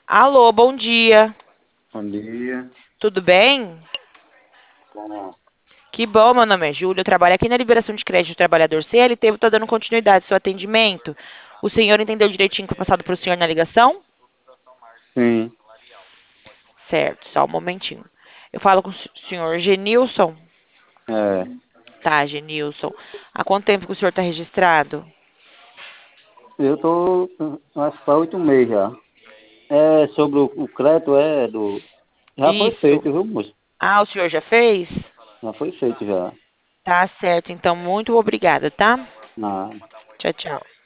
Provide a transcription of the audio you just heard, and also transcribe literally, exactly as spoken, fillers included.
Alô, bom dia. Bom dia. Tudo bem? Bom, Que bom, meu nome é Júlia. Eu trabalho aqui na liberação de crédito do trabalhador C L T. Eu estou dando continuidade ao seu atendimento. O senhor entendeu direitinho o que foi passado para o senhor na ligação? sim, Certo, só um momentinho. Eu falo com o senhor Genilson. é. Tá, Genilson. Há quanto tempo que o senhor está registrado? Eu tô, acho que faz oito meses já. É sobre o, o crédito, é do. Já foi Isso. feito, viu, moço? Ah, o senhor já fez? Já foi feito já. Tá certo, então muito obrigada, tá? Na, Tchau, tchau.